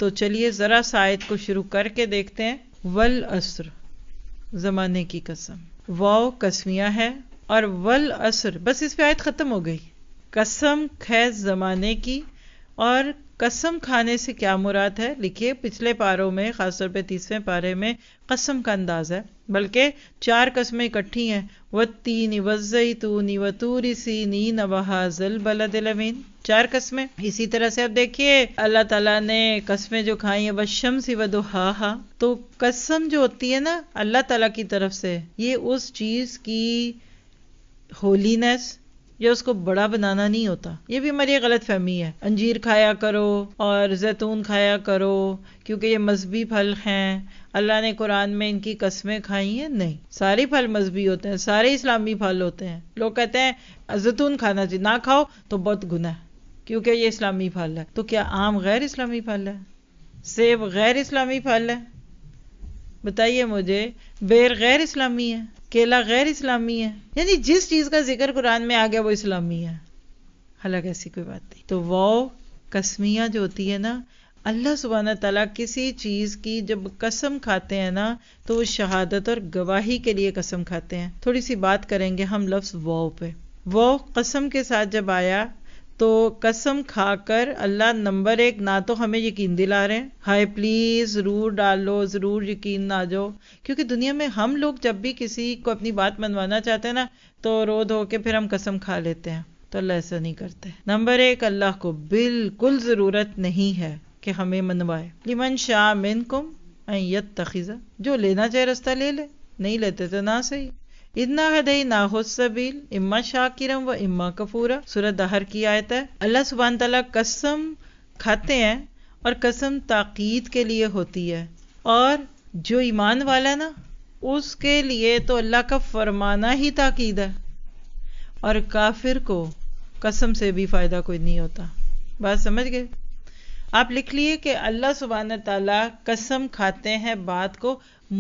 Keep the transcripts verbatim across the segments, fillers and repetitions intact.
تو چلیے ذرا سا آیت کو شروع کر کے دیکھتے ہیں. والعصر، زمانے کی قسم. واو قسمیہ ہے اور والعصر، بس اس پہ آیت ختم ہو گئی. قسم ہے زمانے کی، اور قسم کھانے سے کیا مراد ہے لکھیے. پچھلے پاروں میں خاص طور پہ تیسویں پارے میں قسم کا انداز ہے، بلکہ چار قسمیں اکٹھی ہیں. والتین والزیتون وطور سینین وہذا البلد الامین، چار قسمیں. اسی طرح سے اب دیکھیے اللہ تعالیٰ نے قسمیں جو کھائی ہیں والشمس وضحاہا، تو قسم جو ہوتی ہے نا اللہ تعالیٰ کی طرف سے، یہ اس چیز کی ہولینس یا اس کو بڑا بنانا نہیں ہوتا. یہ بھی ہماری غلط فہمی ہے. انجیر کھایا کرو اور زیتون کھایا کرو کیونکہ یہ مذہبی پھل ہیں، اللہ نے قرآن میں ان کی قسمیں کھائی ہیں. نہیں، سارے پھل مذہبی ہوتے ہیں، سارے اسلامی پھل ہوتے ہیں. لوگ کہتے ہیں زیتون کھانا چاہیے، نہ کھاؤ تو بہت گناہ ہے کیونکہ یہ اسلامی پھل ہے. تو کیا آم غیر اسلامی پھل ہے؟ سیب غیر اسلامی پھل ہے؟ بتائیے مجھے. بیر غیر اسلامی ہے؟ کیلا غیر اسلامی ہے؟ یعنی جس چیز کا ذکر قرآن میں آ گیا وہ اسلامی ہے، حالانکہ ایسی کوئی بات نہیں. تو واو قسمیہ جو ہوتی ہے نا، اللہ سبحانہ تعالیٰ کسی چیز کی جب قسم کھاتے ہیں نا تو وہ شہادت اور گواہی کے لیے قسم کھاتے ہیں. تھوڑی سی بات کریں گے ہم لفظ واو پہ. واو قسم کے ساتھ جب آیا تو قسم کھا کر اللہ نمبر ایک نہ تو ہمیں یقین دلا رہے ہیں، ہائے پلیز ضرور ڈالو، ضرور یقین نہ جاؤ. کیونکہ دنیا میں ہم لوگ جب بھی کسی کو اپنی بات منوانا چاہتے ہیں نا تو رو دھو کے پھر ہم قسم کھا لیتے ہیں. تو اللہ ایسا نہیں کرتے. نمبر ایک، اللہ کو بالکل ضرورت نہیں ہے کہ ہمیں منوائے. لمن شاء منکم ان یتخذ، جو لینا چاہے رستہ لے لے، نہیں لیتے تو نہ صحیح. اِنَّا هَدَيْنَاهُ السَّبِيلَ اِمَّا شَاكِرًا وَإِمَّا كَفُورًا، سورۃ دہر کی آیت ہے. اللہ سبحانہ تعالیٰ قسم کھاتے ہیں اور قسم تاکید کے لیے ہوتی ہے، اور جو ایمان والا نا اس کے لیے تو اللہ کا فرمانا ہی تاکید ہے، اور کافر کو قسم سے بھی فائدہ کوئی نہیں ہوتا. بات سمجھ گئے؟ آپ لکھ لیے کہ اللہ سبحانہ تعالیٰ قسم کھاتے ہیں بات کو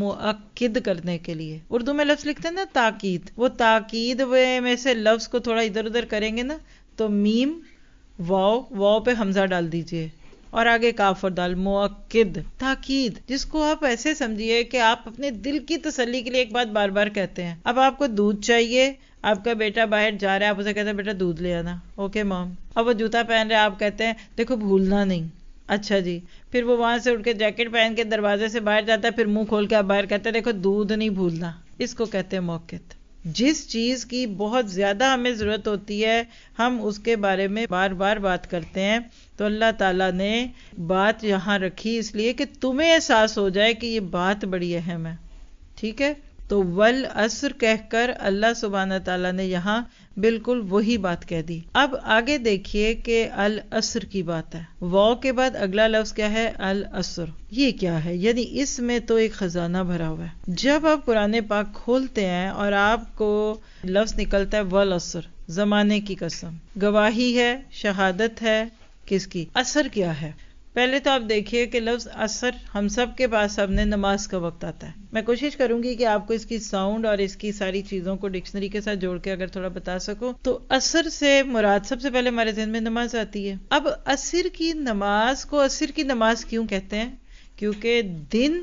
مؤکد کرنے کے لیے. اردو میں لفظ لکھتے ہیں نا تاکید، وہ تاکید میں سے لفظ کو تھوڑا ادھر ادھر کریں گے نا تو میم واو، واو پہ حمزہ ڈال دیجئے اور آگے کاف اور دال، مؤکد تاکید، جس کو آپ ایسے سمجھیے کہ آپ اپنے دل کی تسلی کے لیے ایک بات بار بار کہتے ہیں. اب آپ کو دودھ چاہیے، آپ کا بیٹا باہر جا رہا ہے، آپ اسے کہتے ہیں بیٹا دودھ لے آنا، اوکے مام. اب وہ جوتا پہن رہے ہیں، آپ کہتے ہیں دیکھو بھولنا نہیں، اچھا جی. پھر وہ وہاں سے اٹھ کے جیکٹ پہن کے دروازے سے باہر جاتا ہے، پھر منہ کھول کے آپ باہر کہتے ہیں دیکھو دودھ نہیں بھولنا. اس کو کہتے ہیں موقت. جس چیز کی بہت زیادہ ہمیں ضرورت ہوتی ہے ہم اس کے بارے میں بار بار بات کرتے ہیں. تو اللہ تعالیٰ نے بات یہاں رکھی اس لیے کہ تمہیں احساس ہو جائے کہ یہ بات بڑی اہم ہے. ٹھیک ہے؟ تو والعصر کہہ کر اللہ سبحانہ تعالیٰ نے یہاں بالکل وہی بات کہہ دی. اب آگے دیکھیے کہ العصر کی بات ہے. واو کے بعد اگلا لفظ کیا ہے؟ العصر. یہ کیا ہے؟ یعنی اس میں تو ایک خزانہ بھرا ہوا ہے. جب آپ قرآن پاک کھولتے ہیں اور آپ کو لفظ نکلتا ہے والعصر، زمانے کی قسم، گواہی ہے، شہادت ہے، کس کی؟ عصر کیا ہے؟ پہلے تو آپ دیکھیے کہ لفظ عصر ہم سب کے پاس اب نے نماز کا وقت آتا ہے. میں کوشش کروں گی کہ آپ کو اس کی ساؤنڈ اور اس کی ساری چیزوں کو ڈکشنری کے ساتھ جوڑ کے اگر تھوڑا بتا سکوں. تو عصر سے مراد سب سے پہلے ہمارے ذہن میں نماز آتی ہے. اب عصر کی نماز کو عصر کی نماز کیوں کہتے ہیں؟ کیونکہ دن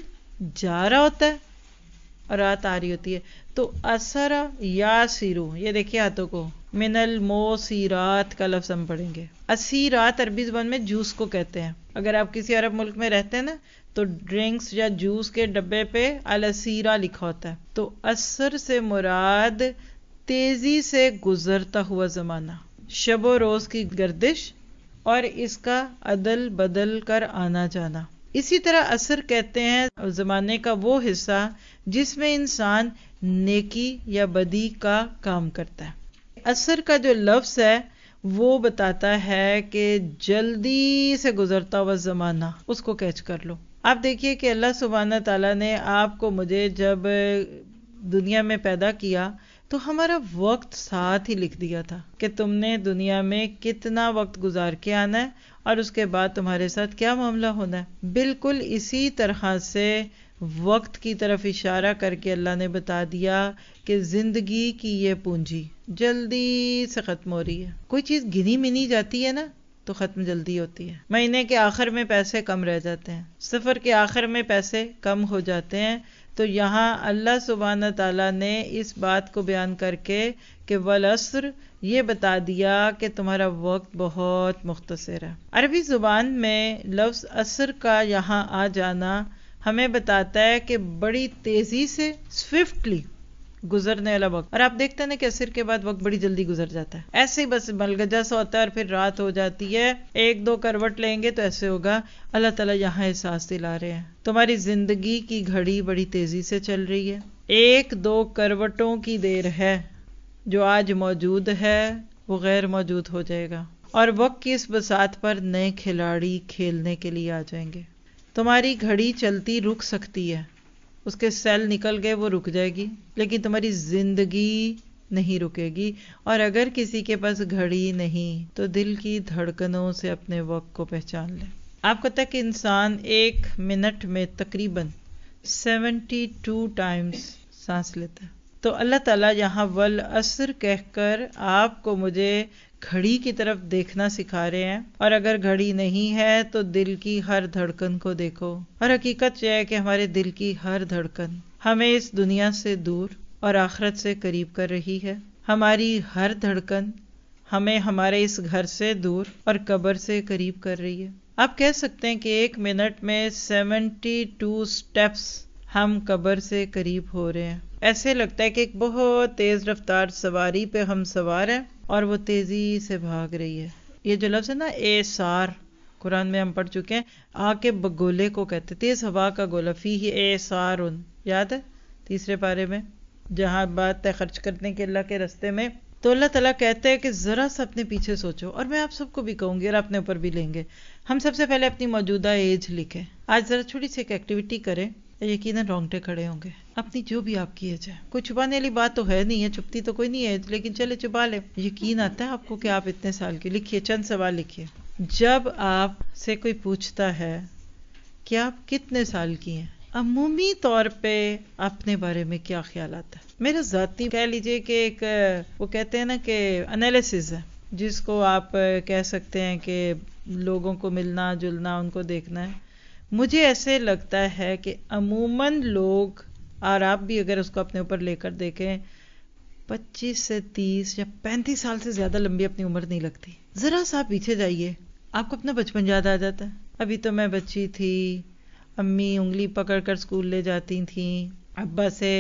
جا رہا ہوتا ہے اور رات آ رہی ہوتی ہے. تو عصر یا سیرو، یہ دیکھیے ہاتھوں کو، من الموسیرات کا لفظ ہم پڑھیں گے. اسیرات عربی زبان میں جوس کو کہتے ہیں. اگر آپ کسی عرب ملک میں رہتے ہیں نا تو ڈرنکس یا جوس کے ڈبے پہ الاسیرہ لکھا ہوتا ہے. تو عصر سے مراد تیزی سے گزرتا ہوا زمانہ، شب و روز کی گردش اور اس کا عدل بدل کر آنا جانا. اسی طرح عصر کہتے ہیں زمانے کا وہ حصہ جس میں انسان نیکی یا بدی کا کام کرتا ہے. عصر کا جو لفظ ہے وہ بتاتا ہے کہ جلدی سے گزرتا ہوا زمانہ، اس کو کیچ کر لو. آپ دیکھیے کہ اللہ سبحانہ تعالیٰ نے آپ کو مجھے جب دنیا میں پیدا کیا تو ہمارا وقت ساتھ ہی لکھ دیا تھا کہ تم نے دنیا میں کتنا وقت گزار کے آنا ہے اور اس کے بعد تمہارے ساتھ کیا معاملہ ہونا ہے. بالکل اسی طرح سے وقت کی طرف اشارہ کر کے اللہ نے بتا دیا کہ زندگی کی یہ پونجی جلدی سے ختم ہو رہی ہے. کوئی چیز گنی منی جاتی ہے نا تو ختم جلدی ہوتی ہے. مہینے کے آخر میں پیسے کم رہ جاتے ہیں, سفر کے آخر میں پیسے کم ہو جاتے ہیں. تو یہاں اللہ سبحانہ تعالیٰ نے اس بات کو بیان کر کے کہ والعصر یہ بتا دیا کہ تمہارا وقت بہت مختصر ہے. عربی زبان میں لفظ عصر کا یہاں آ جانا ہمیں بتاتا ہے کہ بڑی تیزی سے سوئفٹلی گزرنے والا وقت. اور آپ دیکھتے ہیں نا کہ عصر کے بعد وقت بڑی جلدی گزر جاتا ہے, ایسے ہی بس ملگجا سا ہوتا ہے اور پھر رات ہو جاتی ہے. ایک دو کروٹ لیں گے تو ایسے ہوگا. اللہ تعالیٰ یہاں احساس دلا رہے ہیں تمہاری زندگی کی گھڑی بڑی تیزی سے چل رہی ہے. ایک دو کروٹوں کی دیر ہے, جو آج موجود ہے وہ غیر موجود ہو جائے گا, اور وقت کی اس بساط پر نئے کھلاڑی کھیلنے کے لیے آ جائیں گے. تمہاری گھڑی چلتی رک سکتی ہے, اس کے سیل نکل گئے وہ رک جائے گی, لیکن تمہاری زندگی نہیں رکے گی. اور اگر کسی کے پاس گھڑی نہیں تو دل کی دھڑکنوں سے اپنے وقت کو پہچان لے. آپ کو تک انسان ایک منٹ میں تقریباً سیونٹی ٹو ٹائمز سانس لیتا ہے. تو اللہ تعالیٰ یہاں والعصر کہہ کر آپ کو مجھے گھڑی کی طرف دیکھنا سکھا رہے ہیں. اور اگر گھڑی نہیں ہے تو دل کی ہر دھڑکن کو دیکھو. اور حقیقت یہ ہے کہ ہمارے دل کی ہر دھڑکن ہمیں اس دنیا سے دور اور آخرت سے قریب کر رہی ہے. ہماری ہر دھڑکن ہمیں ہمارے اس گھر سے دور اور قبر سے قریب کر رہی ہے. آپ کہہ سکتے ہیں کہ ایک منٹ میں سیونٹی ٹو سٹیپس ہم قبر سے قریب ہو رہے ہیں. ایسے لگتا ہے کہ ایک بہت تیز رفتار سواری پہ ہم سوار ہیں اور وہ تیزی سے بھاگ رہی ہے. یہ جو لفظ ہے نا ایسار, قرآن میں ہم پڑھ چکے ہیں. آگ کے بگولے کو کہتے, تیز ہوا کا گولا. فیہ ایسارن, یاد ہے تیسرے پارے میں جہاں بات ہے خرچ کرنے کے اللہ کے رستے میں. تو اللہ تعالیٰ کہتے ہیں کہ ذرا سا اپنے پیچھے سوچو, اور میں آپ سب کو بھی کہوں گی اور اپنے اوپر بھی لیں گے. ہم سب سے پہلے اپنی موجودہ ایج لکھیں. آج ذرا چھوٹی سی ایک ایکٹیویٹی کریں, یقیناً رونگٹے کھڑے ہوں گے. اپنی جو بھی آپ کی ایج ہے, کوئی چھپانے والی بات تو ہے نہیں ہے, چھپتی تو کوئی نہیں ہے, لیکن چلے چھپا لیں. یقین آتا ہے آپ کو کہ آپ اتنے سال کی. لکھیے, چند سوال لکھیے. جب آپ سے کوئی پوچھتا ہے کہ آپ کتنے سال کی ہیں, عمومی طور پہ اپنے بارے میں کیا خیال آتا ہے؟ میرا ذاتی کہہ لیجئے کہ ایک وہ کہتے ہیں نا کہ انالیسز ہے, جس کو آپ کہہ سکتے ہیں کہ لوگوں کو ملنا جلنا, ان کو دیکھنا ہے. مجھے ایسے لگتا ہے کہ عموماً لوگ, اور آپ بھی اگر اس کو اپنے اوپر لے کر دیکھیں, پچیس سے تیس یا پینتیس سال سے زیادہ لمبی اپنی عمر نہیں لگتی. ذرا سا پیچھے جائیے, آپ کو اپنا بچپن یاد آ جاتا ہے. ابھی تو میں بچی تھی, امی انگلی پکڑ کر اسکول لے جاتی تھیں, ابا سے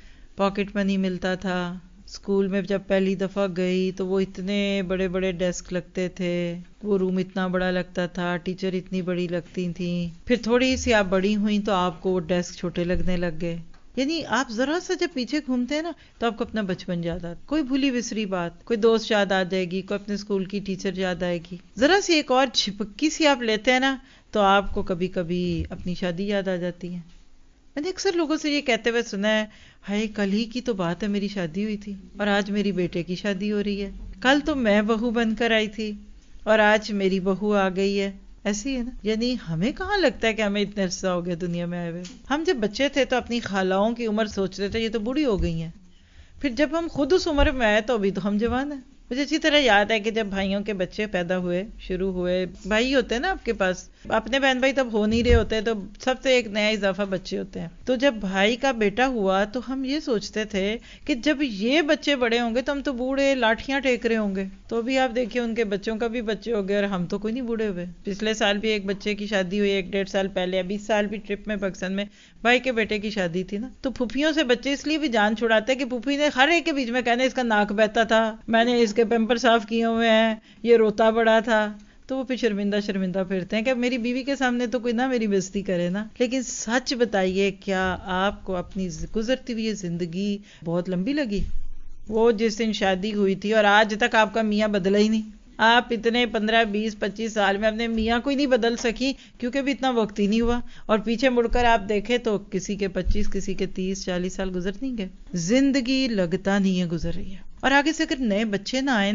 پاکٹ منی ملتا تھا. اسکول میں جب پہلی دفعہ گئی تو وہ اتنے بڑے بڑے ڈیسک لگتے تھے, وہ روم اتنا بڑا لگتا تھا, ٹیچر اتنی بڑی لگتی تھیں. پھر تھوڑی سی آپ بڑی ہوئیں تو آپ کو وہ ڈیسک چھوٹے لگنے لگ گئے. یعنی آپ ذرا سا جب پیچھے گھومتے ہیں نا تو آپ کو اپنا بچپن یاد آتا, کوئی بھولی بسری بات, کوئی دوست یاد آ جائے گی, کوئی اپنے اسکول کی ٹیچر یاد آئے گی. ذرا سی ایک اور چھپکی سی آپ لیتے ہیں نا تو آپ کو کبھی کبھی اپنی شادی یاد آ جاتی ہے. میں نے اکثر لوگوں سے یہ کہتے ہوئے سنا ہے, ہائے کل ہی کی تو بات ہے میری شادی ہوئی تھی اور آج میری بیٹے کی شادی ہو رہی ہے. کل تو میں بہو بن کر آئی تھی اور آج میری بہو آ گئی ہے. ایسی ہے نا. یعنی ہمیں کہاں لگتا ہے کہ ہمیں اتنے عرصہ ہو گیا دنیا میں آئے ہوئے. ہم جب بچے تھے تو اپنی خالاؤں کی عمر سوچتے تھے یہ تو بوڑھی ہو گئی ہیں. پھر جب ہم خود اس عمر میں آئے تو ابھی تو ہم جوان ہیں. مجھے اچھی طرح یاد ہے کہ جب بھائیوں کے بچے پیدا ہوئے, شروع ہوئے, بھائی ہوتے ہیں نا آپ کے پاس, اپنے بہن بھائی تب ہو نہیں رہے ہوتے تو سب سے ایک نیا اضافہ بچے ہوتے ہیں. تو جب بھائی کا بیٹا ہوا تو ہم یہ سوچتے تھے کہ جب یہ بچے بڑے ہوں گے تو ہم تو بوڑھے لاٹھیاں ٹیک رہے ہوں گے. تو ابھی آپ دیکھیے ان کے بچوں کا بھی بچے ہو گئے اور ہم تو کوئی نہیں بوڑھے ہوئے. پچھلے سال بھی ایک بچے کی شادی ہوئی, ایک ڈیڑھ سال پہلے, ابھی سال بھی ٹرپ میں پاکستان میں بھائی کے بیٹے کی شادی تھی نا. تو پھوپھیوں سے بچے اس لیے بھی جان چھڑاتے کہ پھوپھی نے ہر ایک کے بیچ میں کہنے اس کا ناک بہتا تھا, میں نے اس کے پیمپر صاف کیے ہوئے ہیں, یہ روتا بڑا تھا. تو وہ پھر شرمندہ شرمندہ پھرتے ہیں کہ میری بیوی کے سامنے تو کوئی نہ میری بےزتی کرے نا. لیکن سچ بتائیے, کیا آپ کو اپنی گزرتی ہوئی زندگی بہت لمبی لگی؟ وہ جس دن شادی ہوئی تھی اور آج تک آپ کا میاں بدلا ہی نہیں. آپ اتنے پندرہ بیس پچیس سال میں اپنے میاں کو ہی نہیں بدل سکی کیونکہ بھی اتنا وقت ہی نہیں ہوا. اور پیچھے مڑ کر آپ دیکھیں تو کسی کے پچیس, کسی کے تیس چالیس سال گزر نہیں گئے. زندگی لگتا نہیں ہے گزر رہی ہے. اور آگے سے اگر نئے بچے نہ آئے نا,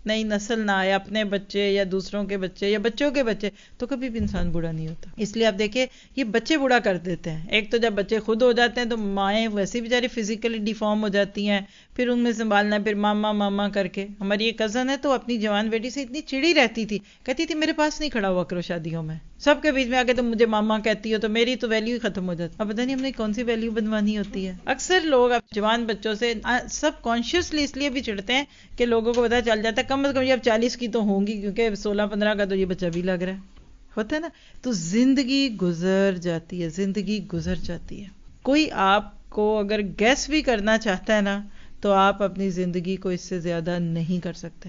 نئی نسل نہ آئے، اپنے بچے یا دوسروں کے بچے یا بچوں کے بچے، تو کبھی بھی انسان بوڑھا نہیں ہوتا. اس لیے آپ دیکھیں یہ بچے بوڑھا کر دیتے ہیں. ایک تو جب بچے خود ہو جاتے ہیں تو مائیں ویسے بیچاری فزیکلی ڈیفارم ہو جاتی ہیں، پھر ان میں سنبھالنا، پھر ماما ماما کر کے. ہماری ایک کزن ہے تو اپنی جوان بیٹی سے اتنی چڑی رہتی تھی، کہتی تھی میرے پاس نہیں کھڑا ہوا کرو شادیوں میں، سب کے بیچ میں آ کے تم مجھے ماما کہتی ہو تو میری تو ویلیو ہی ختم ہو جاتی. اب پتہ نہیں ہم نے کون سی ویلیو بنوانی ہوتی ہے. اکثر لوگ اب جوان بچوں سے سب کانشیسلی اس لیے بھی چڑھتے ہیں کہ لوگوں کو پتہ چل جاتا ہے کم از کم یہ اب چالیس کی تو ہوں گی، کیونکہ سولہ پندرہ کا تو یہ بچہ بھی لگ رہا ہے. ہوتا ہے نا. تو زندگی گزر جاتی ہے، زندگی گزر جاتی ہے. کوئی آپ کو اگر گیس بھی کرنا چاہتا ہے نا تو آپ اپنی زندگی کو اس سے زیادہ نہیں کر سکتے.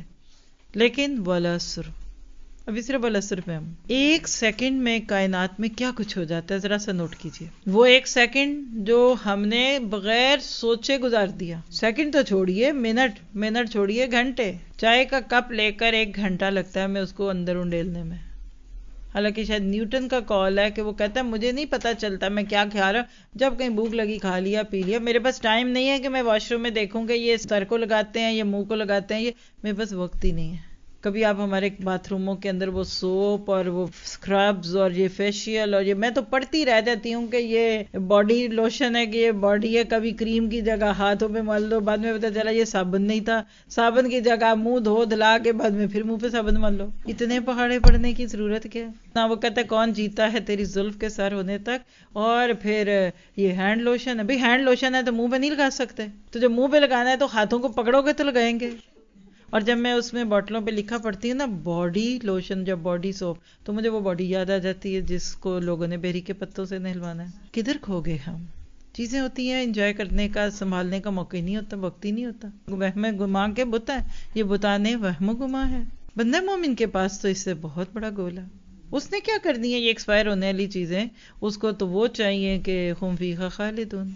لیکن والعصر، ابھی صرف والعصر پہ ہم ایک سیکنڈ میں کائنات میں کیا کچھ ہو جاتا ہے ذرا سا نوٹ کیجئے. وہ ایک سیکنڈ جو ہم نے بغیر سوچے گزار دیا، سیکنڈ تو چھوڑیے، منٹ منٹ چھوڑیے، گھنٹے. چائے کا کپ لے کر ایک گھنٹہ لگتا ہے میں اس کو اندر انڈیلنے میں. حالانکہ شاید نیوٹن کا قول ہے کہ وہ کہتا ہے مجھے نہیں پتا چلتا میں کیا کھا رہا ہوں، جب کہیں بھوک لگی کھا لیا پی لیا. میرے پاس ٹائم نہیں ہے کہ میں واش روم میں دیکھوں کہ یہ سر کو لگاتے ہیں، یہ منہ کو لگاتے ہیں، یہ میرے پاس وقت ہی نہیں ہے. کبھی آپ ہمارے باتھ روموں کے اندر وہ سوپ اور وہ اسکربز اور یہ فیشیل اور یہ میں تو پڑھتی رہ جاتی ہوں کہ یہ باڈی لوشن ہے کہ یہ باڈی ہے. کبھی کریم کی جگہ ہاتھوں پہ مل دو، بعد میں پتہ چلا یہ صابن نہیں تھا، صابن کی جگہ منہ دھو دھلا کے بعد میں پھر منہ پہ صابن مل لو. اتنے پہاڑے پڑھنے کی ضرورت کیا نہ. وہ کہتا ہے کون جیتا ہے تیری زلف کے سر ہونے تک. اور پھر یہ ہینڈ لوشن ہے، بھئی ہینڈ لوشن ہے تو منہ پہ نہیں لگا سکتے، تو جب منہ پہ لگانا ہے تو ہاتھوں کو پکڑو گے تو لگائیں گے. اور جب میں اس میں بوٹلوں پہ لکھا پڑتی ہوں نا باڈی لوشن، جب باڈی سوپ، تو مجھے وہ باڈی یاد آ جاتی ہے جس کو لوگوں نے بیری کے پتوں سے نہلوانا ہے. کدھر کھو گئے ہم؟ چیزیں ہوتی ہیں انجوائے کرنے کا، سنبھالنے کا موقع ہی نہیں ہوتا، وقت ہی نہیں ہوتا. وہم گما کے بت ہے، یہ بتانے وہم گما ہے. بندہ مومن کے پاس تو اس سے بہت بڑا گول ہے. اس نے کیا کرنی ہے یہ ایکسپائر ہونے والی چیزیں؟ اس کو تو وہ چاہیے کہ ہم فیہا خالدون،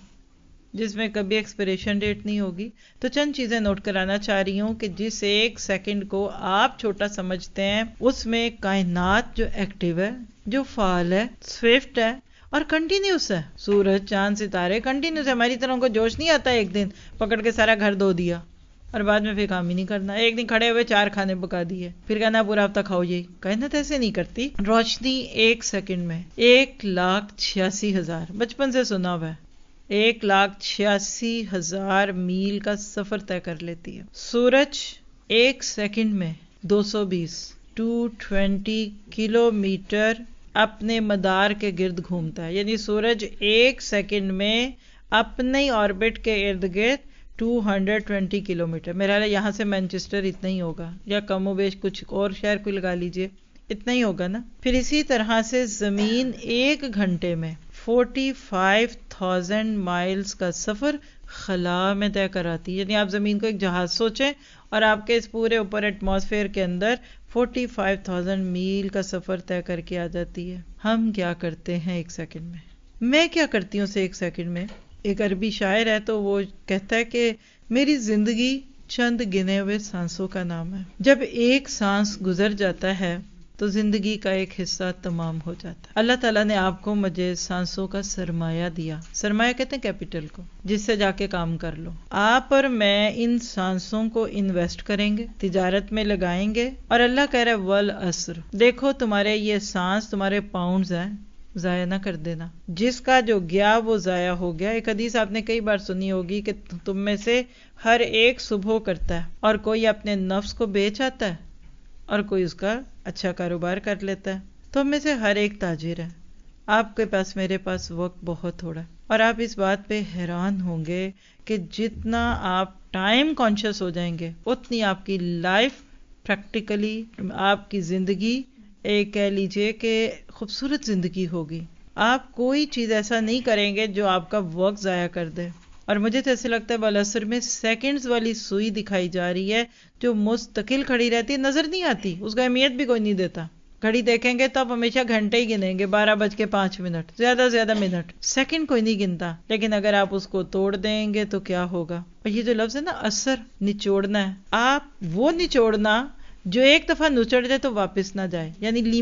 جس میں کبھی ایکسپیریشن ڈیٹ نہیں ہوگی. تو چند چیزیں نوٹ کرانا چاہ رہی ہوں کہ جس ایک سیکنڈ کو آپ چھوٹا سمجھتے ہیں اس میں کائنات جو ایکٹیو ہے، جو فعال ہے، سوئفٹ ہے اور کنٹینیوس ہے. سورج چاند ستارے کنٹینیوس ہے. ہماری طرح کو جوش نہیں آتا ایک دن پکڑ کے سارا گھر دھو دیا اور بعد میں پھر کام ہی نہیں کرنا. ایک دن کھڑے ہوئے چار کھانے پکا دیے پھر کہنا پورا ہفتہ کھاؤ. یہی کائنات ایسے نہیں کرتی. روشنی ایک سیکنڈ میں ایک لاکھ چھیاسی ہزار بچپن سے سنا ہوا ہے ایک لاکھ چھیاسی ہزار میل کا سفر طے کر لیتی ہے. سورج ایک سیکنڈ میں دو سو بیس ٹو ٹوینٹی کلو میٹر اپنے مدار کے گرد گھومتا ہے. یعنی سورج ایک سیکنڈ میں اپنے آربٹ کے ارد گرد دو سو بیس کلو میٹر، میرا یہاں سے مینچسٹر اتنا ہی ہوگا یا کم و بیش کچھ اور شہر کو لگا لیجئے، اتنا ہی ہوگا نا. پھر اسی طرح سے زمین ایک گھنٹے میں فورٹی فائیو تھاؤزینڈ مائلز کا سفر خلا میں طے کراتی ہے. یعنی آپ زمین کو ایک جہاز سوچیں اور آپ کے اس پورے اوپر ایٹماسفیئر کے اندر فورٹی فائیو تھاؤزینڈ میل کا سفر طے کر کے آ جاتی ہے. ہم کیا کرتے ہیں ایک سیکنڈ میں؟ میں کیا کرتی ہوں اسے ایک سیکنڈ میں؟ ایک عربی شاعر ہے تو وہ کہتا ہے کہ میری زندگی چند گنے ہوئے سانسوں کا نام ہے. جب ایک سانس گزر جاتا ہے تو زندگی کا ایک حصہ تمام ہو جاتا ہے. اللہ تعالیٰ نے آپ کو مجھے سانسوں کا سرمایہ دیا. سرمایہ کہتے ہیں کیپٹل کو، جس سے جا کے کام کر لو. آپ اور میں ان سانسوں کو انویسٹ کریں گے، تجارت میں لگائیں گے. اور اللہ کہہ رہا ہے والعصر، دیکھو تمہارے یہ سانس تمہارے پاؤنڈز ہیں، ضائع نہ کر دینا. جس کا جو گیا وہ ضائع ہو گیا. ایک حدیث آپ نے کئی بار سنی ہوگی کہ تم میں سے ہر ایک صبح کرتا ہے اور کوئی اپنے نفس کو بیچ آتا ہے اور کوئی اس کا اچھا کاروبار کر لیتا ہے. تو ہم میں سے ہر ایک تاجر ہے. آپ کے پاس میرے پاس وقت بہت تھوڑا ہے اور آپ اس بات پہ حیران ہوں گے کہ جتنا آپ ٹائم کانشیس ہو جائیں گے اتنی آپ کی لائف پریکٹیکلی، آپ کی زندگی ایک کہہ لیجئے کہ خوبصورت زندگی ہوگی. آپ کوئی چیز ایسا نہیں کریں گے جو آپ کا وقت ضائع کر دے. اور مجھے تو ایسے لگتا ہے بالعصر میں سیکنڈز والی سوئی دکھائی جا رہی ہے جو مستقل کھڑی رہتی ہے، نظر نہیں آتی، اس کا اہمیت بھی کوئی نہیں دیتا. گھڑی دیکھیں گے تو آپ ہمیشہ گھنٹے ہی گنیں گے، بارہ بج کے پانچ منٹ، زیادہ سے زیادہ منٹ، سیکنڈ کوئی نہیں گنتا. لیکن اگر آپ اس کو توڑ دیں گے تو کیا ہوگا؟ اور یہ جو لفظ ہے نا اثر، نچوڑنا ہے. آپ وہ نچوڑنا جو ایک دفعہ نچڑ جائے تو واپس نہ جائے. یعنی لیمو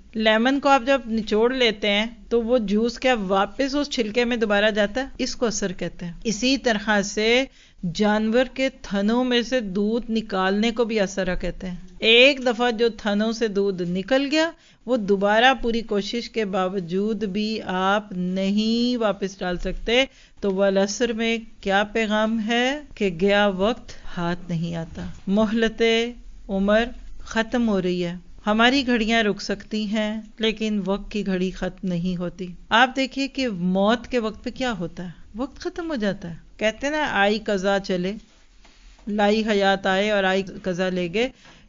لیمن کو آپ جب نچوڑ لیتے ہیں تو وہ جوس کیا واپس اس چھلکے میں دوبارہ جاتا ہے؟ اس کو اثر کہتے ہیں. اسی طرح سے جانور کے تھنوں میں سے دودھ نکالنے کو بھی اثر کہتے ہیں. ایک دفعہ جو تھنوں سے دودھ نکل گیا وہ دوبارہ پوری کوشش کے باوجود بھی آپ نہیں واپس ڈال سکتے. تو والعصر میں کیا پیغام ہے کہ گیا وقت ہاتھ نہیں آتا. مہلت عمر ختم ہو رہی ہے. ہماری گھڑیاں رک سکتی ہیں لیکن وقت کی گھڑی ختم نہیں ہوتی. آپ دیکھیے کہ موت کے وقت پہ کیا ہوتا ہے، وقت ختم ہو جاتا ہے. کہتے ہیں نا آئی قضا چلے، لائی حیات آئے اور آئی قضا لے گئے.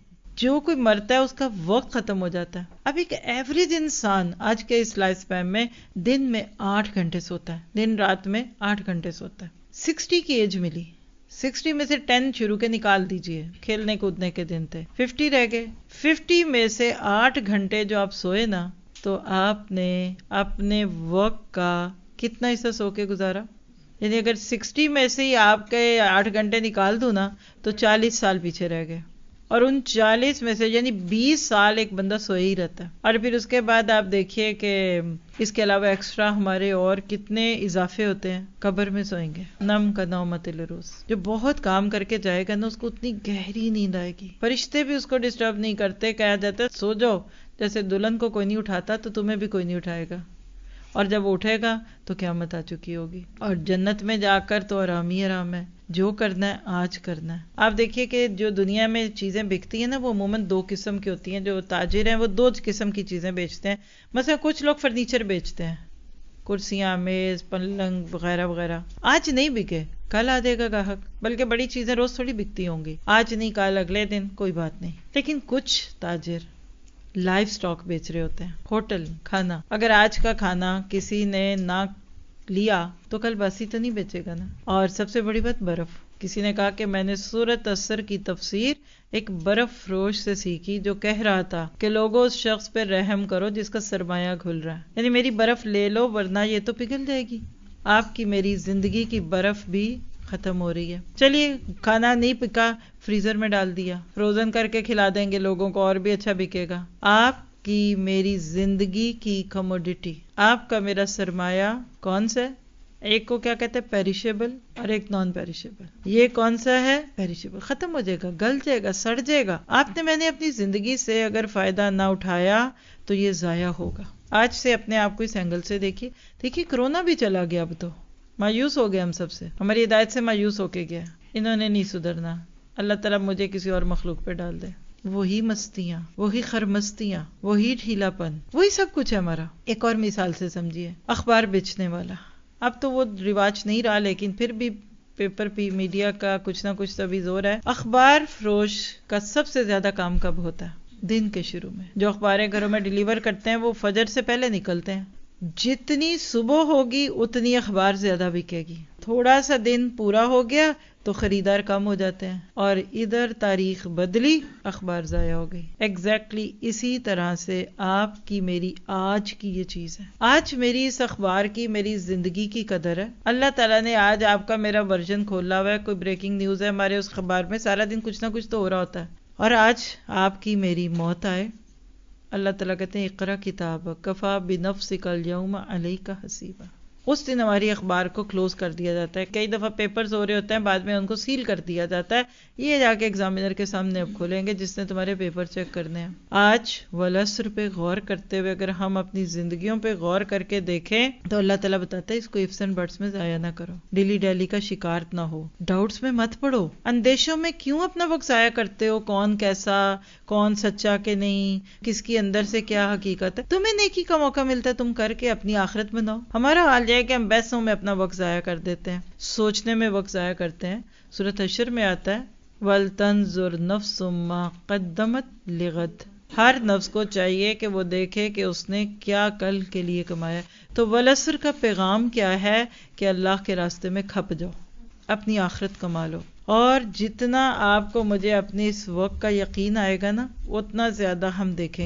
جو کوئی مرتا ہے اس کا وقت ختم ہو جاتا ہے. اب ایک ایوریج انسان آج کے اس لائف سپین میں دن میں آٹھ گھنٹے سوتا ہے، دن رات میں آٹھ گھنٹے سوتا ہے. سکسٹی کی ایج ملی، سکسٹی میں سے ٹین شروع کے نکال دیجئے، کھیلنے کودنے کے دن تھے، ففٹی رہ گئے. ففٹی میں سے آٹھ گھنٹے جو آپ سوئے نا، تو آپ نے اپنے وقت کا کتنا حصہ سو کے گزارا؟ یعنی اگر سکسٹی میں سے ہی آپ کے آٹھ گھنٹے نکال دوں نا تو چالیس سال پیچھے رہ گئے. اور ان چالیس میں سے یعنی بیس سال ایک بندہ سوئے ہی رہتا ہے. اور پھر اس کے بعد آپ دیکھیے کہ اس کے علاوہ ایکسٹرا ہمارے اور کتنے اضافے ہوتے ہیں. قبر میں سوئیں گے، نم کا نومت الروز، جو بہت کام کر کے جائے گا نا اس کو اتنی گہری نیند آئے گی، فرشتے بھی اس کو ڈسٹرب نہیں کرتے. کہا جاتا ہے سو جاؤ، جیسے دلہن کو کوئی نہیں اٹھاتا تو تمہیں بھی کوئی نہیں اٹھائے گا. اور جب اٹھے گا تو قیامت آ چکی ہوگی. اور جنت میں جا کر تو آرام ہی آرام ہے. جو کرنا ہے آج کرنا ہے. آپ دیکھیے کہ جو دنیا میں چیزیں بکتی ہیں نا وہ عموماً دو قسم کی ہوتی ہیں. جو تاجر ہیں وہ دو قسم کی چیزیں بیچتے ہیں. مثلا کچھ لوگ فرنیچر بیچتے ہیں، کرسیاں، میز، پلنگ وغیرہ وغیرہ. آج نہیں بکے کل آ جائے گا گاہک. بلکہ بڑی چیزیں روز تھوڑی بکتی ہوں گی، آج نہیں کل اگلے دن، کوئی بات نہیں. لیکن کچھ تاجر لائف سٹاک بیچ رہے ہوتے ہیں، ہوٹل کھانا. اگر آج کا کھانا کسی نے نہ لیا تو کل باسی تو نہیں بیچے گا نا. اور سب سے بڑی بات برف. کسی نے کہا کہ میں نے سورۃ اثر کی تفسیر ایک برف فروش سے سیکھی جو کہہ رہا تھا کہ لوگوں اس شخص پہ رحم کرو جس کا سرمایہ گھل رہا ہے. یعنی میری برف لے لو ورنہ یہ تو پگھل جائے گی. آپ کی میری زندگی کی برف بھی ختم ہو رہی ہے. چلیے کھانا نہیں پکا، فریزر میں ڈال دیا، فروزن کر کے کھلا دیں گے لوگوں کو، اور بھی اچھا بکے گا. آپ کی میری زندگی کی کموڈٹی، آپ کا میرا سرمایہ کون سا ہے؟ ایک کو کیا کہتے ہیں؟ پیریشیبل، اور ایک نان پیریشیبل. یہ کون سا ہے؟ پیریشیبل. ختم ہو جائے گا، گل جائے گا، سڑ جائے گا. آپ نے میں نے اپنی زندگی سے اگر فائدہ نہ اٹھایا تو یہ ضائع ہوگا. آج سے اپنے آپ کو اس اینگل سے دیکھیے. دیکھیے کرونا بھی چلا گیا، اب تو مایوس ہو گیا ہم سب سے، ہماری ہدایت سے مایوس ہو کے گیا. انہوں نے نہیں سدھرنا. اللہ تعالیٰ مجھے کسی اور مخلوق پہ ڈال دے. وہی مستیاں، وہی خرمستیاں، وہی ڈھیلا پن، وہی سب کچھ ہے ہمارا. ایک اور مثال سے سمجھیے، اخبار بیچنے والا. اب تو وہ رواج نہیں رہا لیکن پھر بھی پیپر پی میڈیا کا کچھ نہ کچھ تو ابھی زور ہے. اخبار فروش کا سب سے زیادہ کام کب ہوتا ہے؟ دن کے شروع میں. جو اخباریں گھروں میں ڈیلیور کرتے ہیں وہ فجر سے پہلے نکلتے ہیں. جتنی صبح ہوگی اتنی اخبار زیادہ بکے گی. تھوڑا سا دن پورا ہو گیا تو خریدار کم ہو جاتے ہیں، اور ادھر تاریخ بدلی، اخبار ضائع ہو گئی. ایگزیکٹلی اسی طرح سے آپ کی میری آج کی یہ چیز ہے. آج میری اس اخبار کی، میری زندگی کی قدر ہے. اللہ تعالیٰ نے آج آپ کا میرا ورژن کھولا ہوا ہے، کوئی بریکنگ نیوز ہے ہمارے اس اخبار میں، سارا دن کچھ نہ کچھ تو ہو رہا ہوتا ہے. اور آج آپ کی میری موت آئے، اللہ تعالیٰ کہتے ہیں اقرا کتاب کفا بنفسک الیوم علیک حسیبا. اس دن ہماری اخبار کو کلوز کر دیا جاتا ہے. کئی دفعہ پیپرز ہو رہے ہوتے ہیں، بعد میں ان کو سیل کر دیا جاتا ہے، یہ جا کے ایگزامینر کے سامنے اب کھولیں گے جس نے تمہارے پیپر چیک کرنے ہیں. آج والعصر پہ غور کرتے ہوئے اگر ہم اپنی زندگیوں پہ غور کر کے دیکھیں تو اللہ تعالیٰ بتاتا ہے اس کو ifs and buts میں ضائع نہ کرو، ڈیلی ڈیلی کا شکار نہ ہو، ڈاؤٹس میں مت پڑو، اندیشوں میں کیوں اپنا وقت ضائع کرتے ہو، کون کیسا، کون سچا کہ نہیں، کس کی اندر سے کیا حقیقت ہے. تمہیں نیکی کا موقع ملتا ہے، تم کر کے اپنی آخرت بناؤ. ہمارا حال یہ ہے کہ ہم بحثوں میں اپنا وقت ضائع کر دیتے ہیں، سوچنے میں وقت ضائع کرتے ہیں. سورۃ حشر میں آتا ہے وَلْتَنْظُرْ نَفْسٌ مَا قَدَّمَتْ لِغَدٍ. ہر نفس کو چاہیے کہ وہ دیکھے کہ اس نے کیا کل کے لیے کمایا. تو والعصر کا پیغام کیا ہے کہ اللہ کے راستے میں کھپ جاؤ، اپنی آخرت کما لو. اور جتنا آپ کو مجھے اپنے اس وقت کا یقین آئے گا نا اتنا زیادہ ہم دیکھیں گے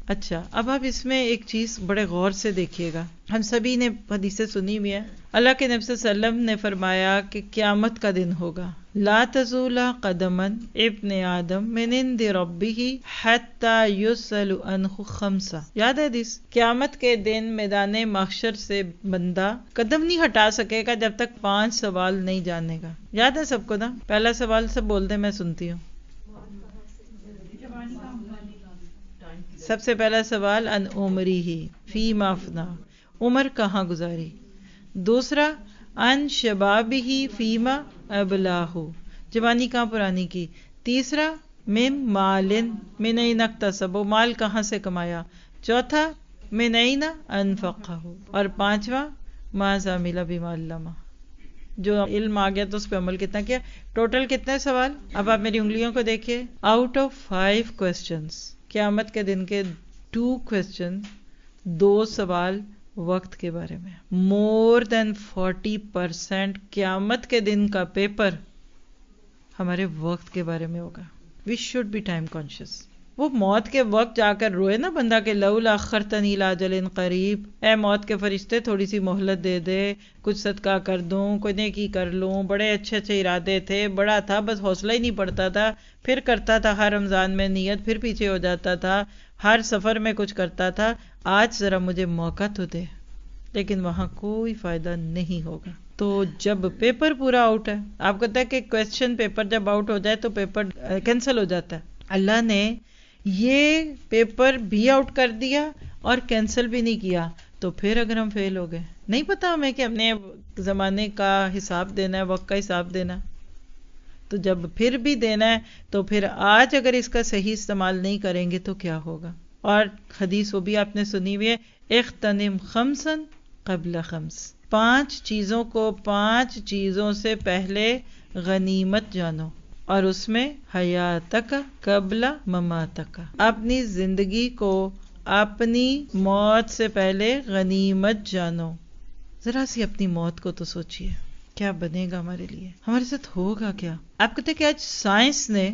اچھا اب آپ اس میں ایک چیز بڑے غور سے دیکھیے گا. ہم سبھی نے حدیثیں سنی ہوئی ہیں. اللہ کے نبی صلی اللہ علیہ وسلم نے فرمایا کہ قیامت کا دن ہوگا. لا تزول قدما ابن آدم من عند ربہ حتی یسأل عنہ خمسہ. یاد ہے حدیث؟ قیامت کے دن میدان محشر سے بندہ قدم نہیں ہٹا سکے گا جب تک پانچ سوال نہیں جانے گا. یاد ہے سب کو نا؟ پہلا سوال سب بول دیں، میں سنتی ہوں. سب سے پہلا سوال ان عمری ہی فیما افنا، عمر کہاں گزاری. دوسرا ان شبابی ہی فیما ابلاہ، جوانی کہاں پرانی کی. تیسرا من مالن من این اکتسب، مال کہاں سے کمایا. چوتھا من این انفقہ، اور پانچواں ماذا عمل بما علم، جو علم آ گیا تو اس پہ عمل کتنا کیا. ٹوٹل کتنے سوال؟ اب آپ میری انگلیوں کو دیکھیے. آؤٹ آف فائیو کوسچنس قیامت کے دن کے ٹو کوسچن، دو سوال وقت کے بارے میں. مور دین فورٹی پرسینٹ قیامت کے دن کا پیپر ہمارے وقت کے بارے میں ہوگا. We should be time conscious. وہ موت کے وقت جا کر روئے نا بندہ کہ لولا اخرتنی الی اجل قریب، اے موت کے فرشتے تھوڑی سی مہلت دے دے، کچھ صدقہ کر دوں، کوئی نیکی کر لوں. بڑے اچھے اچھے ارادے تھے، بڑا تھا، بس حوصلہ ہی نہیں پڑتا تھا. پھر کرتا تھا ہر رمضان میں نیت، پھر پیچھے ہو جاتا تھا، ہر سفر میں کچھ کرتا تھا. آج ذرا مجھے موقع تو دے. لیکن وہاں کوئی فائدہ نہیں ہوگا. تو جب پیپر پورا آؤٹ ہے، آپ کہتا ہے کہ کویسچن پیپر جب آؤٹ ہو جائے تو پیپر کینسل ہو جاتا ہے. اللہ نے یہ پیپر بھی آؤٹ کر دیا اور کینسل بھی نہیں کیا، تو پھر اگر ہم فیل ہو گئے، نہیں پتا ہمیں کہ ہم نے زمانے کا حساب دینا ہے، وقت کا حساب دینا، تو جب پھر بھی دینا ہے تو پھر آج اگر اس کا صحیح استعمال نہیں کریں گے تو کیا ہوگا. اور حدیث وہ بھی آپ نے سنی ہوئی ہے، اغتنم خمسا قبل خمس، پانچ چیزوں کو پانچ چیزوں سے پہلے غنیمت جانو، اور اس میں حیاتک قبل مماتک، اپنی زندگی کو اپنی موت سے پہلے غنیمت جانو. ذرا سی اپنی موت کو تو سوچئے، کیا بنے گا ہمارے لیے، ہمارے ساتھ ہوگا کیا. آپ کہتے ہیں کہ آج سائنس نے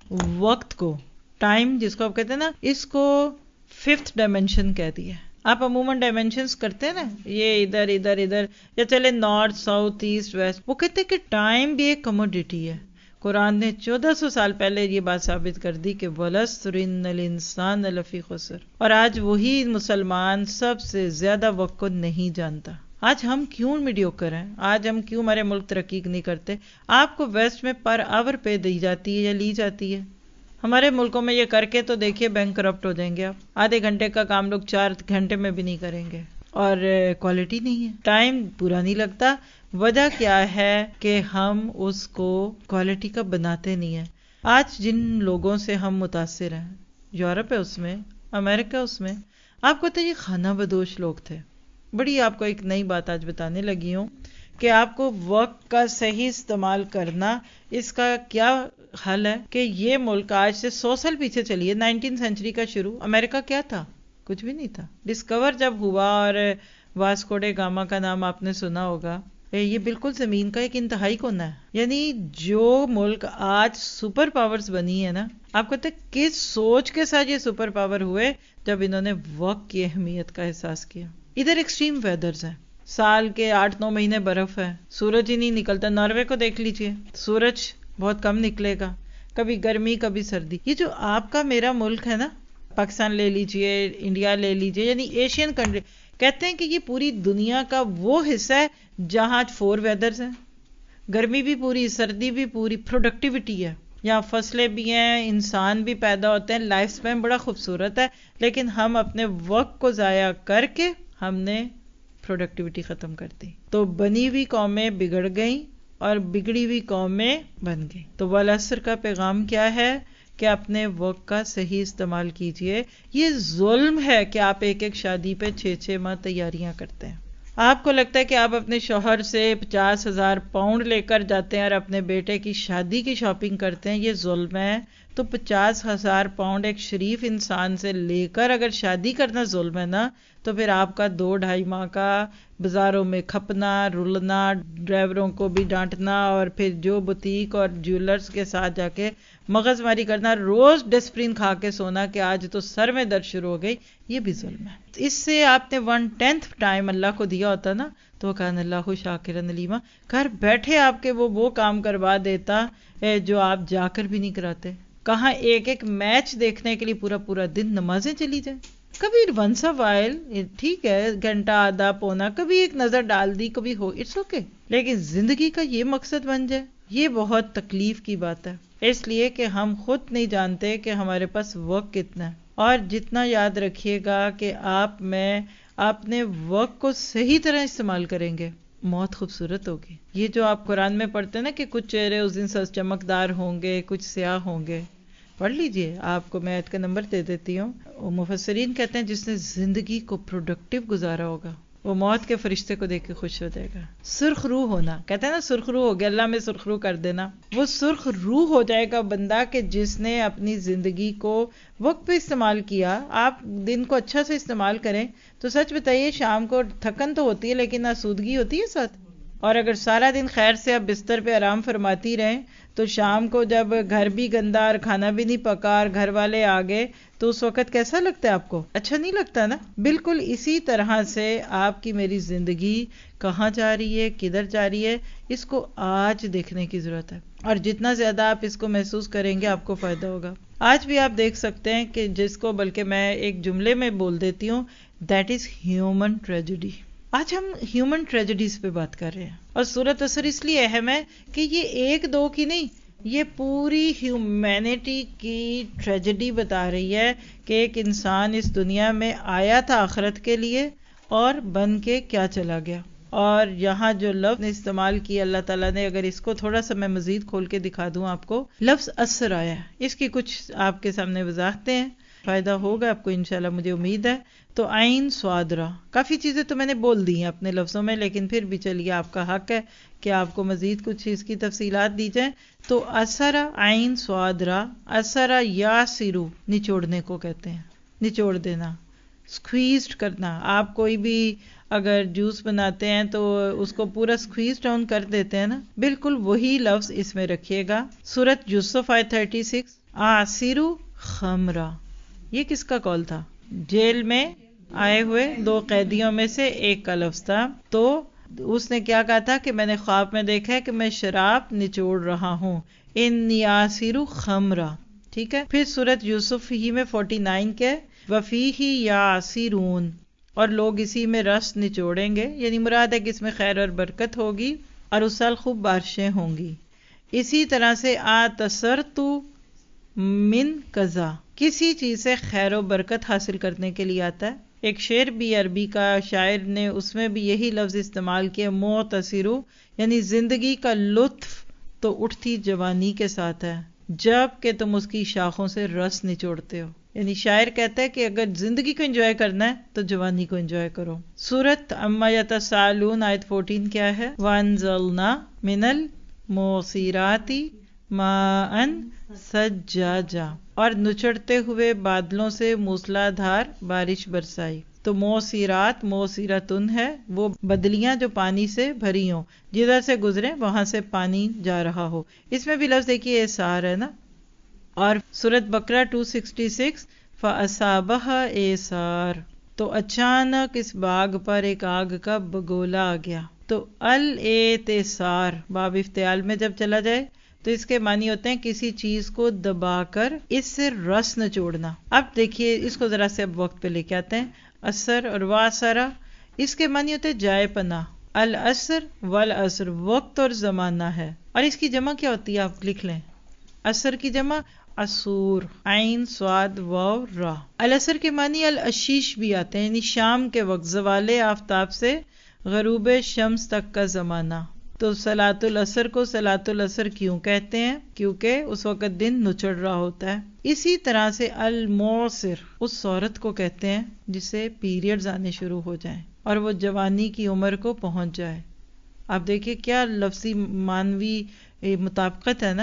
وقت کو، ٹائم جس کو آپ کہتے ہیں نا، اس کو ففتھ ڈائمینشن کہہ دیا. آپ عموماً ڈائمینشنز کرتے ہیں نا، یہ ادھر ادھر ادھر، یا چلے نارتھ ساؤتھ ایسٹ ویسٹ. وہ کہتے ہیں کہ ٹائم بھی ایک کموڈیٹی ہے. قرآن نے چودہ سو سال پہلے یہ بات ثابت کر دی کہ وَلَسْرِ إِنَّ الْإِنسَانَ لَفِي خُسْرٍ، اور آج وہی مسلمان سب سے زیادہ وقت کو نہیں جانتا. آج ہم کیوں میڈیوکر ہیں؟ آج ہم کیوں ہمارے ملک ترقی نہیں کرتے؟ آپ کو ویسٹ میں پر آور پے دی جاتی ہے یا لی جاتی ہے. ہمارے ملکوں میں یہ کر کے تو دیکھیے بینک کرپٹ ہو جائیں گے. آپ آدھے گھنٹے کا کام لوگ چار گھنٹے میں بھی نہیں کریں گے، اور کوالٹی نہیں ہے، ٹائم پورا نہیں لگتا. وجہ کیا ہے کہ ہم اس کو کوالٹی کا بناتے نہیں ہیں. آج جن لوگوں سے ہم متاثر ہیں، یورپ ہے اس میں، امریکہ اس میں، آپ کو تو یہ خانہ بدوش لوگ تھے. بڑی آپ کو ایک نئی بات آج بتانے لگی ہوں کہ آپ کو وقت کا صحیح استعمال کرنا، اس کا کیا حل ہے کہ یہ ملک آج سے سو سال پیچھے چلیے، نائنٹین سینچری کا شروع، امریکہ کیا تھا؟ کچھ بھی نہیں تھا. ڈسکور جب ہوا، اور واسکو ڈے گاما کا نام آپ نے سنا ہوگا، یہ بالکل زمین کا ایک انتہائی کونا ہے. یعنی جو ملک آج سپر پاورز بنی ہے نا، آپ کہتے ہیں کس سوچ کے ساتھ یہ سپر پاور ہوئے؟ جب انہوں نے وقت کی اہمیت کا احساس کیا. ادھر ایکسٹریم ویدرز ہیں، سال کے آٹھ نو مہینے برف ہے، سورج ہی نہیں نکلتا. ناروے کو دیکھ لیجئے، سورج بہت کم نکلے گا، کبھی گرمی کبھی سردی. یہ جو آپ کا میرا ملک ہے نا، پاکستان لے لیجئے، انڈیا لے لیجئے، یعنی ایشین کنٹری، کہتے ہیں کہ یہ پوری دنیا کا وہ حصہ ہے جہاں فور ویدرز ہیں، گرمی بھی پوری، سردی بھی پوری، پروڈکٹیوٹی ہے، یہاں فصلیں بھی ہیں، انسان بھی پیدا ہوتے ہیں، لائف سپین بڑا خوبصورت ہے. لیکن ہم اپنے وقت کو ضائع کر کے ہم نے پروڈکٹیوٹی ختم کر دی. تو بنی ہوئی قومیں بگڑ گئیں اور بگڑی ہوئی قومیں بن گئیں. تو والعصر کا پیغام کیا ہے کہ اپنے وقت کا صحیح استعمال کیجئے. یہ ظلم ہے کہ آپ ایک ایک شادی پہ چھ چھ ماہ تیاریاں کرتے ہیں. آپ کو لگتا ہے کہ آپ اپنے شوہر سے پچاس ہزار پاؤنڈ لے کر جاتے ہیں اور اپنے بیٹے کی شادی کی شاپنگ کرتے ہیں، یہ ظلم ہے. تو پچاس ہزار پاؤنڈ ایک شریف انسان سے لے کر اگر شادی کرنا ظلم ہے نا، تو پھر آپ کا دو ڈھائی ماہ کا بازاروں میں کھپنا، رلنا، ڈرائیوروں کو بھی ڈانٹنا، اور پھر جو بوتیک اور جیولرز کے ساتھ جا کے مغز ماری کرنا، روز ڈسپرین کھا کے سونا کہ آج تو سر میں درد شروع ہو گئی، یہ بھی ظلم ہے. اس سے آپ نے ون ٹینتھ ٹائم اللہ کو دیا ہوتا نا تو کان اللہ شاکرا علیما، گھر بیٹھے آپ کے وہ وہ کام کروا دیتا جو آپ جا کر بھی نہیں کراتے. کہاں ایک ایک میچ دیکھنے کے لیے پورا پورا دن نمازیں چلی جائیں. کبھی ونس اے وائل ٹھیک ہے، گھنٹہ آدھا پونا کبھی ایک نظر ڈال دی، کبھی ہو، اٹس اوکے. لیکن زندگی کا یہ مقصد بن جائے، یہ بہت تکلیف کی بات ہے. اس لیے کہ ہم خود نہیں جانتے کہ ہمارے پاس وقت کتنا ہے. اور جتنا یاد رکھیے گا کہ آپ میں اپنے وقت کو صحیح طرح استعمال کریں گے، موت خوبصورت ہوگی. یہ جو آپ قرآن میں پڑھتے ہیں نا کہ کچھ چہرے اس دن سچ چمکدار ہوں گے، کچھ سیاہ ہوں گے، پڑھ لیجئے. آپ کو میں آیت کا نمبر دے دیتی ہوں. مفسرین کہتے ہیں جس نے زندگی کو پروڈکٹیو گزارا ہوگا وہ موت کے فرشتے کو دیکھ کے خوش ہو جائے گا. سرخ روح ہونا، کہتے ہیں نا سرخ روح ہو گیا، اللہ میں سرخ روح کر دینا. وہ سرخ روح ہو جائے گا بندہ کہ جس نے اپنی زندگی کو وقت پہ استعمال کیا. آپ دن کو اچھا سے استعمال کریں تو سچ بتائیے شام کو تھکن تو ہوتی ہے لیکن آسودگی ہوتی ہے ساتھ. اور اگر سارا دن خیر سے آپ بستر پہ آرام فرماتی رہیں تو شام کو جب گھر بھی گندا اور کھانا بھی نہیں پکا اور گھر والے آگے تو اس وقت کیسا لگتا ہے آپ کو؟ اچھا نہیں لگتا نا. بالکل اسی طرح سے آپ کی میری زندگی کہاں جا رہی ہے، کدھر جا رہی ہے، اس کو آج دیکھنے کی ضرورت ہے. اور جتنا زیادہ آپ اس کو محسوس کریں گے آپ کو فائدہ ہوگا. آج بھی آپ دیکھ سکتے ہیں کہ جس کو بلکہ میں ایک جملے میں بول دیتی ہوں، دیٹ از ہیومن ٹریجڈی. آج ہم ہیومن ٹریجڈیز پہ بات کر رہے ہیں اور سورۃ اثر اس لیے اہم ہے کہ یہ ایک دو کی نہیں، یہ پوری ہیومینٹی کی ٹریجڈی بتا رہی ہے کہ ایک انسان اس دنیا میں آیا تھا آخرت کے لیے اور بن کے کیا چلا گیا. اور یہاں جو لفظ استعمال کیا اللہ تعالیٰ نے، اگر اس کو تھوڑا سا میں مزید کھول کے دکھا دوں آپ کو، لفظ اثر آیا ہے. اس کی کچھ آپ کے سامنے وضاحتیں ہیں، فائدہ ہوگا آپ کو انشاءاللہ، مجھے امید ہے. تو عین سوادرا، کافی چیزیں تو میں نے بول دی ہیں اپنے لفظوں میں، لیکن پھر بھی چلیے آپ کا حق ہے کہ آپ کو مزید کچھ اس کی تفصیلات دی جائیں. تو اثرا عین سوادرا، اثرا یا سرو نچوڑنے کو کہتے ہیں، نچوڑ دینا، سکویزڈ کرنا. آپ کوئی بھی اگر جوس بناتے ہیں تو اس کو پورا سکویز ڈاؤن کر دیتے ہیں نا، بالکل وہی لفظ اس میں رکھیے گا. سورۃ یوسف آیت تھرٹی سکس، آسرو خمرہ، یہ کس کا قول تھا؟ جیل میں آئے ہوئے دو قیدیوں میں سے ایک کا لفظ تھا. تو اس نے کیا کہا تھا کہ میں نے خواب میں دیکھا ہے کہ میں شراب نچوڑ رہا ہوں، انی آسرو خمرہ. ٹھیک ہے. پھر سورۃ یوسف ہی میں فورٹی نائن کے وفیہ یعصرون، اور لوگ اسی میں رس نچوڑیں گے، یعنی مراد ہے کہ اس میں خیر اور برکت ہوگی اور اس سال خوب بارشیں ہوں گی. اسی طرح سے آتسرتو من کذا، کسی چیز سے خیر و برکت حاصل کرنے کے لیے آتا ہے. ایک شعر بھی عربی کا شاعر نے اس میں بھی یہی لفظ استعمال کیا، معتصرو، یعنی زندگی کا لطف تو اٹھتی جوانی کے ساتھ ہے جب کہ تم اس کی شاخوں سے رس نچوڑتے ہو. یعنی شاعر کہتا ہے کہ اگر زندگی کو انجوائے کرنا ہے تو جوانی کو انجوائے کرو. سورۃ اما یتساءلون آیت فورٹین کیا ہے؟ وانزلنا من الموسرات ماء ثجاجا، اور نچڑتے ہوئے بادلوں سے موسلا دھار بارش برسائی. تو موسرات، موسرتن ہے وہ بدلیاں جو پانی سے بھری ہوں، جدھر سے گزرے وہاں سے پانی جا رہا ہو. اس میں بھی لفظ دیکھیے اثار ہے نا. اور سورۃ بقرہ ٹو سکسٹی سکس، فَأَصَابَهَا اِعْصَارٌ، تو اچانک اس باغ پر ایک آگ کا بگولا آ گیا. تو الاعتصار باب افتعال میں جب چلا جائے تو اس کے معنی ہوتے ہیں کسی چیز کو دبا کر اس سے رس نچوڑنا. اب دیکھیے اس کو ذرا سے اب وقت پہ لے کے آتے ہیں. اثر اور واسرا، اس کے معنی ہوتے ہیں جائے پناہ. العصر والعصر، وقت اور زمانہ ہے. اور اس کی جمع کیا ہوتی ہے آپ لکھ لیں. عصر کی جمع عصور، عین صاد واو را. العصر کے معنی العشیش بھی آتے ہیں، یعنی شام کے وقت، زوال آفتاب سے غروب شمس تک کا زمانہ. تو صلاۃ العصر کو صلاۃ العصر کیوں کہتے ہیں؟ کیونکہ اس وقت دن نچڑ رہا ہوتا ہے. اسی طرح سے الموسر اس عورت کو کہتے ہیں جسے پیریڈز آنے شروع ہو جائیں اور وہ جوانی کی عمر کو پہنچ جائے. آپ دیکھیے کیا لفظی مانوی مطابقت ہے نا،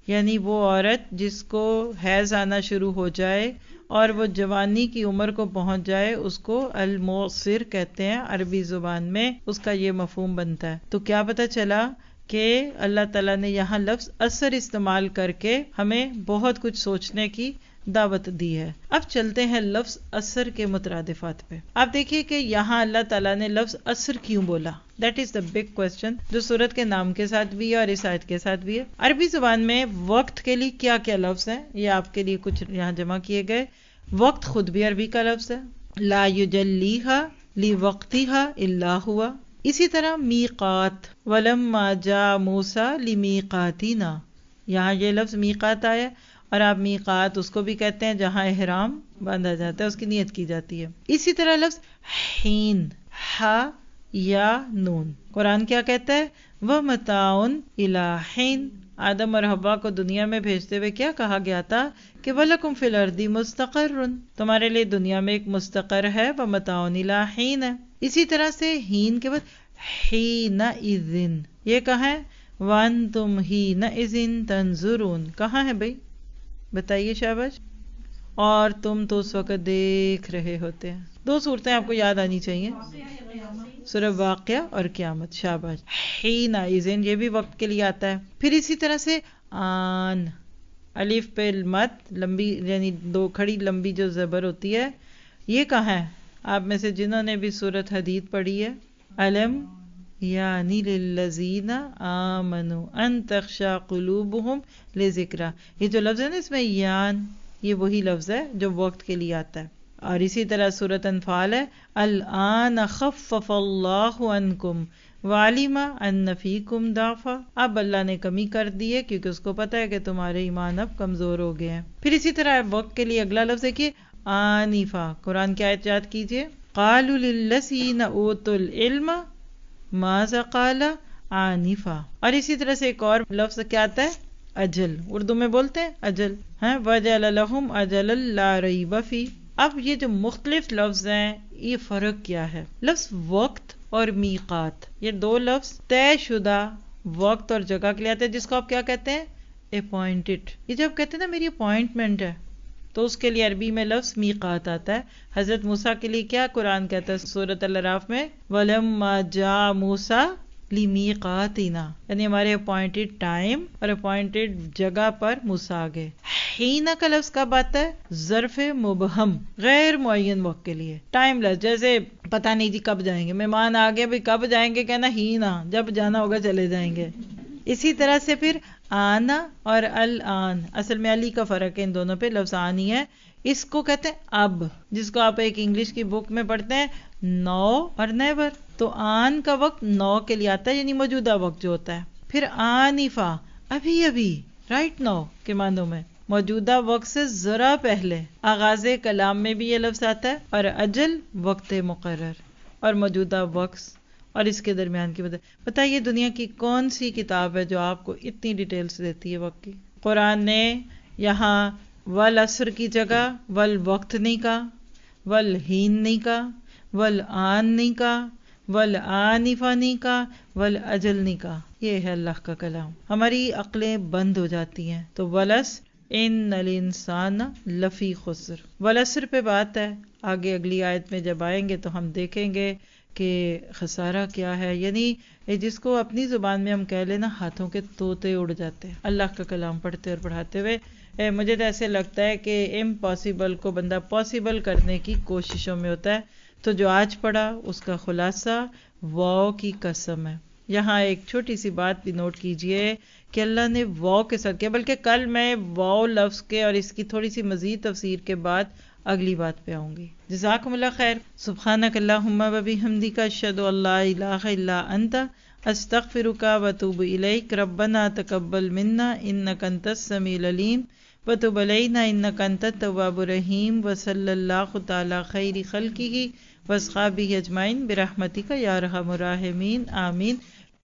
یعنی وہ عورت جس کو حیض آنا شروع ہو جائے اور وہ جوانی کی عمر کو پہنچ جائے اس کو الموصر کہتے ہیں عربی زبان میں، اس کا یہ مفہوم بنتا ہے۔ تو کیا پتہ چلا کہ اللہ تعالیٰ نے یہاں لفظ اثر استعمال کر کے ہمیں بہت کچھ سوچنے کی دعوت دی ہے۔ اب چلتے ہیں لفظ اثر کے مترادفات پہ۔ آپ دیکھیے کہ یہاں اللہ تعالیٰ نے لفظ اثر کیوں بولا، that is the big question, جو سورت کے نام کے ساتھ بھی ہے اور اس آیت کے ساتھ بھی ہے۔ عربی زبان میں وقت کے لیے کیا کیا لفظ ہیں، یہ آپ کے لیے کچھ یہاں جمع کیے گئے۔ وقت خود بھی عربی کا لفظ ہے، لا یجلیھا لوقتھا الا ہوا۔ اسی طرح میقات، ولما جاء موسیٰ لمیقاتنا، یہاں یہ لفظ میقات آیا، اور آپ میقات اس کو بھی کہتے ہیں جہاں احرام باندھا جاتا ہے، اس کی نیت کی جاتی ہے۔ اسی طرح لفظ حین، ہا یا نون، قرآن کیا کہتا ہے، وَمَتَاعٌ إِلَىٰ حِینٍ، آدم اور حوا کو دنیا میں بھیجتے ہوئے کیا کہا گیا تھا کہ وَلَكُمْ فِي الْأَرْضِ مُسْتَقَرٌّ، تمہارے لیے دنیا میں ایک مستقر ہے، وَمَتَاعٌ إِلَىٰ حِین ہے۔ اسی طرح سے ہین کے بعد حِینَئِذٍ، یہ کہاں ہے، وَأَنْتُمْ حِینَئِذٍ تَنْظُرُونَ، کہاں ہے بھئی بتائیے شاباش، اور تم تو اس وقت دیکھ رہے ہوتے ہیں۔ دو صورتیں آپ کو یاد آنی چاہیے، سورہ واقعہ اور قیامت، شاباش۔ حِینَئِذٍ یہ بھی وقت کے لیے آتا ہے۔ پھر اسی طرح سے آن، الف پہ مت لمبی، یعنی دو کھڑی لمبی جو زبر ہوتی ہے، یہ کہاں ہے؟ آپ میں سے جنہوں نے بھی سورۃ حدید پڑھی ہے، علم یعنی للذین آمنوا ان تخشع قلوبہم لذکرہ، یہ جو لفظ ہے نا اس میں یان، یہ وہی لفظ ہے جو وقت کے لیے آتا ہے۔ اور اسی طرح سورۃ انفال ہے، الآن خفف اللہ عنکم وعلم ان فیکم ضعفا، اب اللہ نے کمی کر دی ہے کیونکہ اس کو پتا ہے کہ تمہارے ایمان اب کمزور ہو گئے ہیں۔ پھر اسی طرح وقت کے لیے اگلا لفظ ہے کہ آنفا، قرآن کی آیت یاد کیجئے، قالوا للذین اوتوا العلم ماذا قال آنفا۔ اور اسی طرح سے ایک اور لفظ کیا آتا ہے، اجل، اردو میں بولتے ہیں اجل، ہاں، وَجَعَلَ لَهُمْ أَجَلًا لَا رَيْبَ فِيهِ۔ اب یہ جو مختلف لفظ ہیں، یہ فرق کیا ہے؟ لفظ وقت اور میقات، یہ دو لفظ طے شدہ وقت اور جگہ کے لیے آتے ہیں، جس کو آپ کیا کہتے ہیں، اپوائنٹڈ۔ یہ جب کہتے ہیں نا میری اپوائنٹمنٹ ہے، تو اس کے لیے عربی میں لفظ میقات آتا ہے۔ حضرت موسیٰ کے لیے کیا قرآن کہتا ہے سورۃ الاعراف میں، وَلَمَّا جَاءَ مُوسَىٰ لِمِیقَاتِنَا، یعنی ہمارے اپوائنٹڈ ٹائم اور اپوائنٹڈ جگہ پر موسیٰ آ گئے۔ حین کا لفظ کب آتا ہے؟ ظرف مبہم، غیر معین وقت کے لیے، ٹائم لیس، جیسے پتہ نہیں جی کب جائیں گے، مہمان آ گئے بھئی کب جائیں گے، کہنا ہینا، جب جانا ہوگا چلے جائیں گے۔ اسی طرح سے پھر آنا اور الآن، اصل میں علی کا فرق ہے ان دونوں پہ، لفظ آنی ہے، اس کو کہتے ہیں اب، جس کو آپ ایک انگلش کی بک میں پڑھتے ہیں نو اور نیور، تو آن کا وقت نو کے لیے آتا ہے، یعنی موجودہ وقت جو ہوتا ہے۔ پھر آنفا، ابھی ابھی، رائٹ نو کے معنوں میں، موجودہ وقت سے ذرا پہلے، آغاز کلام میں بھی یہ لفظ آتا ہے، اور اجل وقت مقرر، اور موجودہ وقت اور اس کے درمیان کی وجہ۔ بتائیے دنیا کی کون سی کتاب ہے جو آپ کو اتنی ڈیٹیلز دیتی ہے وقت کی؟ قرآن نے یہاں والعصر کی جگہ والوقت نہیں کہا، والحین نہیں کہا، والآن نہیں کہا، والآنفا نہیں کہا، والاجل نہیں کہا۔ یہ ہے اللہ کا کلام، ہماری عقلیں بند ہو جاتی ہیں۔ تو والعصر ان الانسان لفی خسر، والعصر پہ بات ہے، آگے اگلی آیت میں جب آئیں گے تو ہم دیکھیں گے کہ خسارہ کیا ہے، یعنی جس کو اپنی زبان میں ہم کہہ لینا ہاتھوں کے طوطے اڑ جاتے ہیں اللہ کا کلام پڑھتے اور پڑھاتے ہوئے۔ مجھے تو ایسے لگتا ہے کہ امپاسبل کو بندہ پاسبل کرنے کی کوششوں میں ہوتا ہے۔ تو جو آج پڑھا اس کا خلاصہ واو کی قسم ہے۔ یہاں ایک چھوٹی سی بات بھی نوٹ کیجئے کہ اللہ نے واو کے ساتھ کیا، بلکہ کل میں واو لفظ کے اور اس کی تھوڑی سی مزید تفسیر کے بعد اگلی بات پہ آؤں گی۔ جزاکم اللہ خیر۔ سبحانک اللہم و بحمدک، اشہد ان لا الہ الا انت، استغفرک و اتوب الیک۔ ربنا تقبل منا انک انت السمیع العلیم وتب علینا انک انت التواب الرحیم، وصلی اللہ تعالی خیر خلقہ واصحابہ اجمعین برحمتک یا ارحم الراحمین، آمین۔